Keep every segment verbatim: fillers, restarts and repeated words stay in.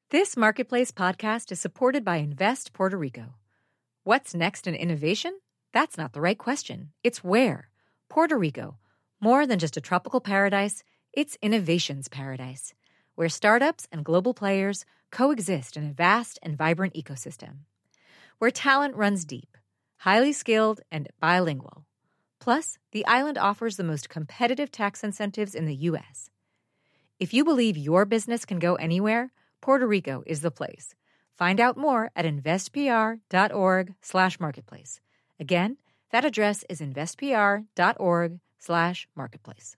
This Marketplace podcast is supported by Invest Puerto Rico. What's next in innovation? That's not the right question. It's where. Puerto Rico. More than just a tropical paradise, it's innovation's paradise, where startups and global players coexist in a vast and vibrant ecosystem. Where talent runs deep, highly skilled, and bilingual. Plus, the island offers the most competitive tax incentives in the U S. If you believe your business can go anywhere, Puerto Rico is the place. Find out more at investpr.org slash marketplace. Again, that address is investpr.org slash marketplace.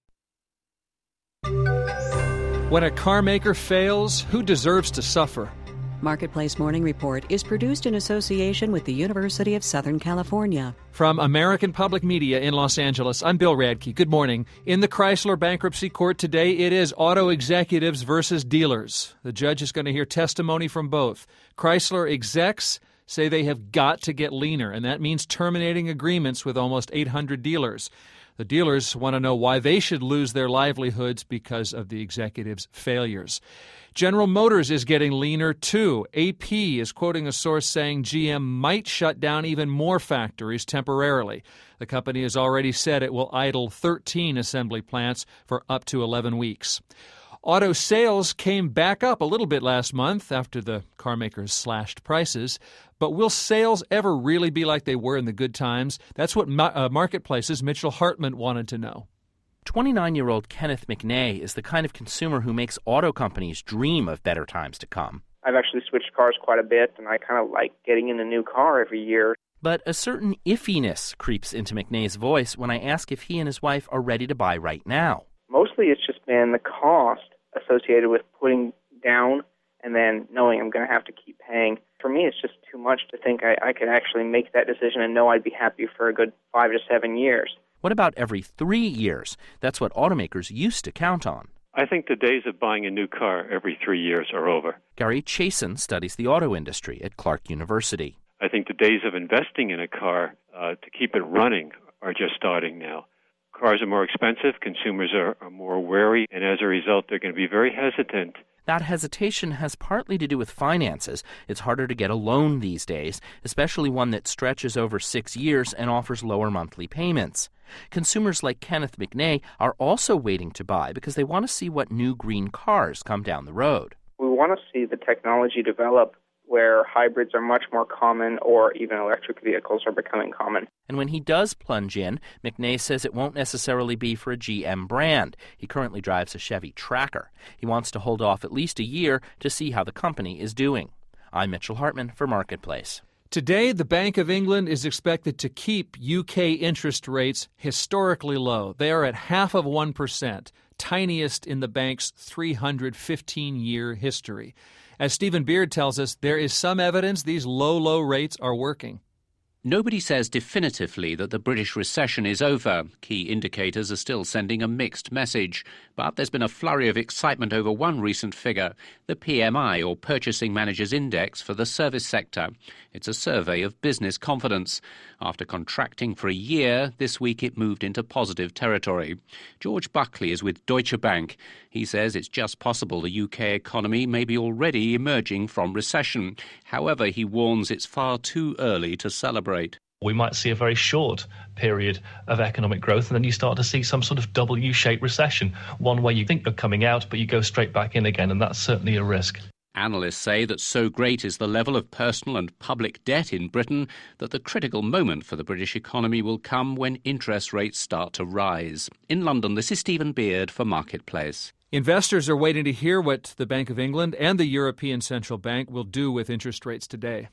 When a car maker fails, who deserves to suffer? Marketplace Morning Report is produced in association with the University of Southern California. From American Public Media in Los Angeles, I'm Bill Radke. Good morning. In the Chrysler bankruptcy court today, it is auto executives versus dealers. The judge is going to hear testimony from both. Chrysler execs say they have got to get leaner, and that means terminating agreements with almost eight hundred dealers. The dealers want to know why they should lose their livelihoods because of the executives' failures. General Motors is getting leaner, too. A P is quoting a source saying G M might shut down even more factories temporarily. The company has already said it will idle thirteen assembly plants for up to eleven weeks. Auto sales came back up a little bit last month after the carmakers slashed prices. But will sales ever really be like they were in the good times? That's what uh, Marketplace's Mitchell Hartman wanted to know. twenty-nine-year-old Kenneth McNay is the kind of consumer who makes auto companies dream of better times to come. I've actually switched cars quite a bit, and I kind of like getting in a new car every year. But a certain iffiness creeps into McNay's voice when I ask if he and his wife are ready to buy right now. Mostly it's just been the cost associated with putting down and then knowing I'm going to have to keep paying. For me, it's just too much to think I, I could actually make that decision and know I'd be happy for a good five to seven years. What about every three years? That's what automakers used to count on. I think the days of buying a new car every three years are over. Gary Chasen studies the auto industry at Clark University. I think the days of investing in a car uh, to keep it running are just starting now. Cars are more expensive, consumers are, are more wary, and as a result, they're going to be very hesitant. That hesitation has partly to do with finances. It's harder to get a loan these days, especially one that stretches over six years and offers lower monthly payments. Consumers like Kenneth McNay are also waiting to buy because they want to see what new green cars come down the road. We want to see the technology develop where hybrids are much more common or even electric vehicles are becoming common. And when he does plunge in, McNay says it won't necessarily be for a G M brand. He currently drives a Chevy Tracker. He wants to hold off at least a year to see how the company is doing. I'm Mitchell Hartman for Marketplace. Today, the Bank of England is expected to keep U K interest rates historically low. They are at half of one percent, tiniest in the bank's three hundred fifteen-year history. As Stephen Beard tells us, there is some evidence these low, low rates are working. Nobody says definitively that the British recession is over. Key indicators are still sending a mixed message. But there's been a flurry of excitement over one recent figure, the P M I, or Purchasing Managers' Index, for the service sector. It's a survey of business confidence. After contracting for a year, this week it moved into positive territory. George Buckley is with Deutsche Bank. He says it's just possible the U K economy may be already emerging from recession. However, he warns it's far too early to celebrate. We might see a very short period of economic growth, and then you start to see some sort of W-shaped recession, one where you think you're coming out, but you go straight back in again, and that's certainly a risk. Analysts say that so great is the level of personal and public debt in Britain that the critical moment for the British economy will come when interest rates start to rise. In London, this is Stephen Beard for Marketplace. Investors are waiting to hear what the Bank of England and the European Central Bank will do with interest rates today.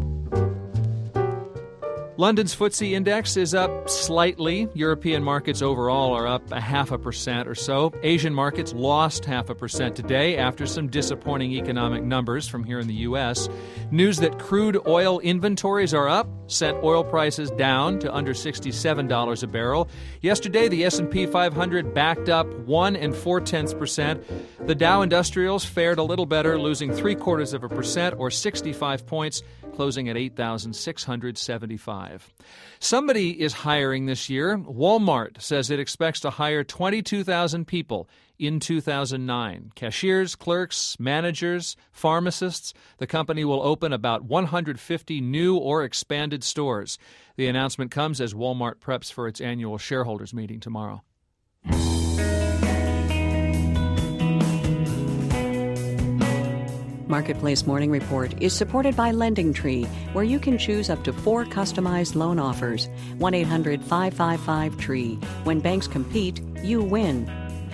London's F T S E index is up slightly. European markets overall are up a half a percent or so. Asian markets lost half a percent today after some disappointing economic numbers from here in the U S. News that crude oil inventories are up sent oil prices down to under sixty-seven dollars a barrel. Yesterday, the S and P five hundred backed up one and four-tenths percent. The Dow Industrials fared a little better, losing three-quarters of a percent or sixty-five points, closing at eight thousand six hundred seventy-five. Somebody is hiring this year. Walmart says it expects to hire twenty-two thousand people in two thousand nine. Cashiers, clerks, managers, pharmacists. The company will open about one hundred fifty new or expanded stores. The announcement comes as Walmart preps for its annual shareholders meeting tomorrow. Marketplace Morning Report is supported by LendingTree, where you can choose up to four customized loan offers. one eight hundred five five five tree. When banks compete, you win.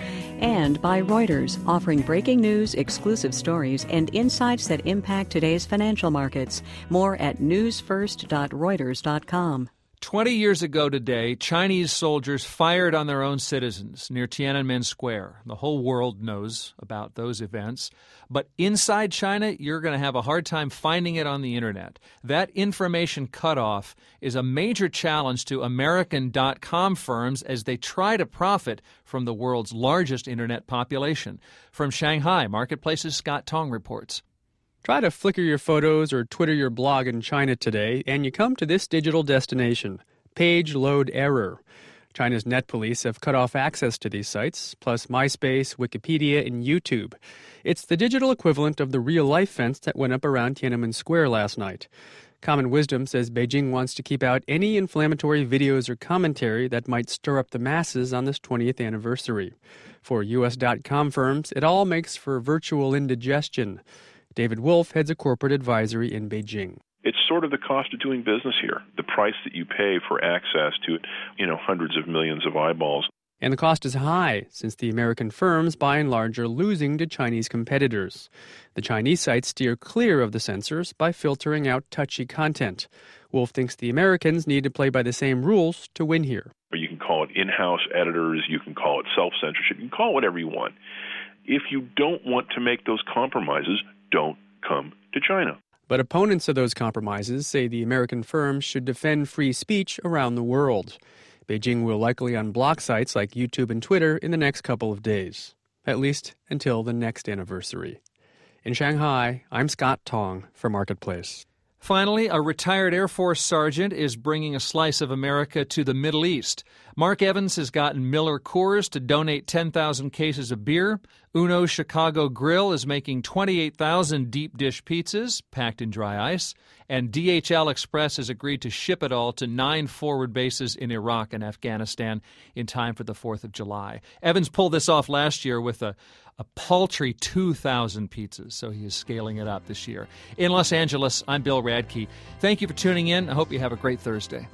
And by Reuters, offering breaking news, exclusive stories, and insights that impact today's financial markets. More at news first dot reuters dot com. Twenty years ago today, Chinese soldiers fired on their own citizens near Tiananmen Square. The whole world knows about those events. But inside China, you're going to have a hard time finding it on the internet. That information cutoff is a major challenge to American dot-com firms as they try to profit from the world's largest internet population. From Shanghai, Marketplace's Scott Tong reports. Try to Flickr your photos or Twitter your blog in China today, and you come to this digital destination, page load error. China's net police have cut off access to these sites, plus MySpace, Wikipedia, and YouTube. It's the digital equivalent of the real-life fence that went up around Tiananmen Square last night. Common Wisdom says Beijing wants to keep out any inflammatory videos or commentary that might stir up the masses on this twentieth anniversary. For U S dot com firms, it all makes for virtual indigestion. David Wolf heads a corporate advisory in Beijing. It's sort of the cost of doing business here, the price that you pay for access to, you know, hundreds of millions of eyeballs. And the cost is high, since the American firms, by and large, are losing to Chinese competitors. The Chinese sites steer clear of the censors by filtering out touchy content. Wolf thinks the Americans need to play by the same rules to win here. Or you can call it in-house editors, you can call it self-censorship, you can call it whatever you want. If you don't want to make those compromises, don't come to China. But opponents of those compromises say the American firms should defend free speech around the world. Beijing will likely unblock sites like YouTube and Twitter in the next couple of days, at least until the next anniversary. In Shanghai, I'm Scott Tong for Marketplace. Finally, a retired Air Force sergeant is bringing a slice of America to the Middle East. Mark Evans has gotten Miller Coors to donate ten thousand cases of beer. Uno's Chicago Grill is making twenty-eight thousand deep dish pizzas packed in dry ice. And D H L Express has agreed to ship it all to nine forward bases in Iraq and Afghanistan in time for the fourth of July. Evans pulled this off last year with a, a paltry two thousand pizzas, so he is scaling it up this year. In Los Angeles, I'm Bill Radke. Thank you for tuning in. I hope you have a great Thursday.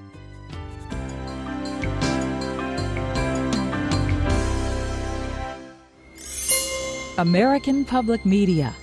American Public Media.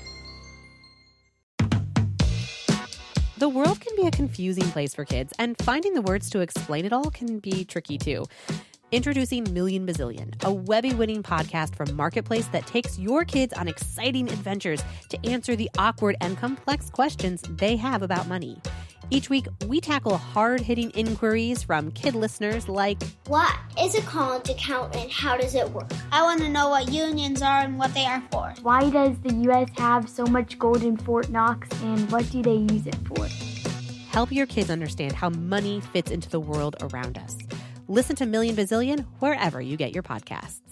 The world can be a confusing place for kids, and finding the words to explain it all can be tricky too. Introducing Million Bazillion, a Webby-winning podcast from Marketplace that takes your kids on exciting adventures to answer the awkward and complex questions they have about money. Each week, we tackle hard-hitting inquiries from kid listeners like, what is a college account and how does it work? I want to know what unions are and what they are for. Why does the U S have so much gold in Fort Knox and what do they use it for? Help your kids understand how money fits into the world around us. Listen to Million Bazillion wherever you get your podcasts.